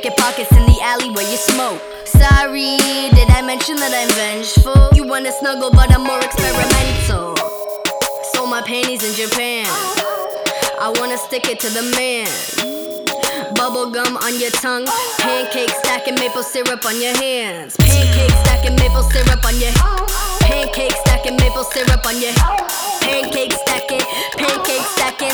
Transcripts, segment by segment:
Picket pockets in the alley where you smoke. Sorry, did I mention that I'm vengeful? You wanna snuggle, but I'm more experimental. Sold my panties in Japan. I wanna stick it to the man. Bubble gum on your tongue, pancake stacking maple syrup on your hands. Pancake stacking maple syrup on your. Pancake stacking maple syrup on your. Pancake stacking, pancake stacking.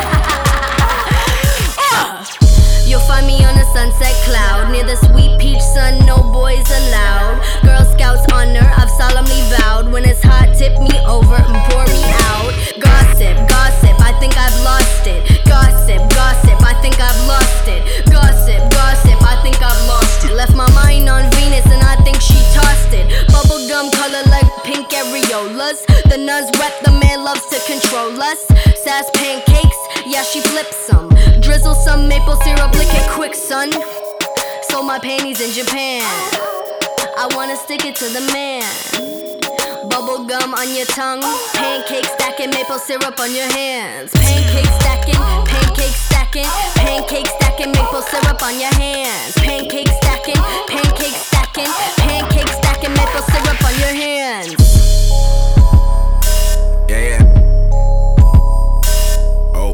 You'll find me on a sunset cloud near the sweet peach sun, no boys allowed. Girl Scouts honor, I've solemnly vowed. When it's hot, tip me over and pour me out. Gossip, gossip, I think I've lost it. Gossip, gossip, I think I've lost it. Gossip, gossip, I think I've lost it. Left my mind on Venus and I think she tossed it. Bubblegum color like pink areolas. The nuns rep, the man loves to control us. Sass pancakes, yeah she flips some. Drizzle some maple syrup, lick it quick son. Sold my panties in Japan. I wanna stick it to the man. Bubble gum on your tongue, pancake stacking maple syrup on your hands. Pancake stacking, pancake stacking, pancake stacking maple syrup on your hands. Pancake stacking, pancake stacking, pancake stacking maple syrup on your hands. Yeah. Oh.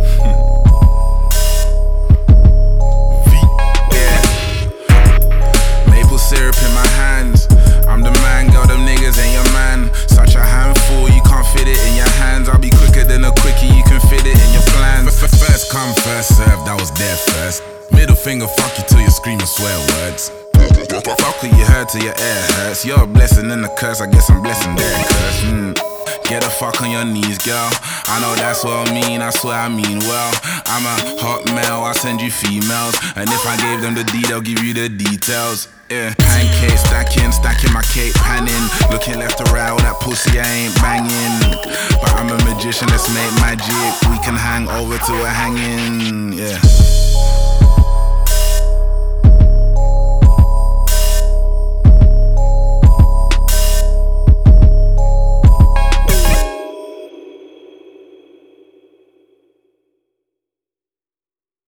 Yeah. Maple syrup in my hands. I'm the man, girl, them niggas ain't your man. Such a handful, you can't fit it in your hands. I'll be quicker than a quickie, you can fit it in your plans. First come, first serve, that was there first. Middle finger, fuck you till you scream and swear words. Fuck who you heard till your air hurts. You're a blessing and a curse, I guess I'm blessing their curse. Get a fuck on your knees, girl. I know that's what I mean, I swear I mean well. I'm a hot male, I'll send you females. And if I gave them the D, they'll give you the details. Yeah, pancake stacking, stacking my cake panning. Looking left to right, all that pussy I ain't banging. But I'm a magician, let's make magic. We can hang over till we're hanging, yeah.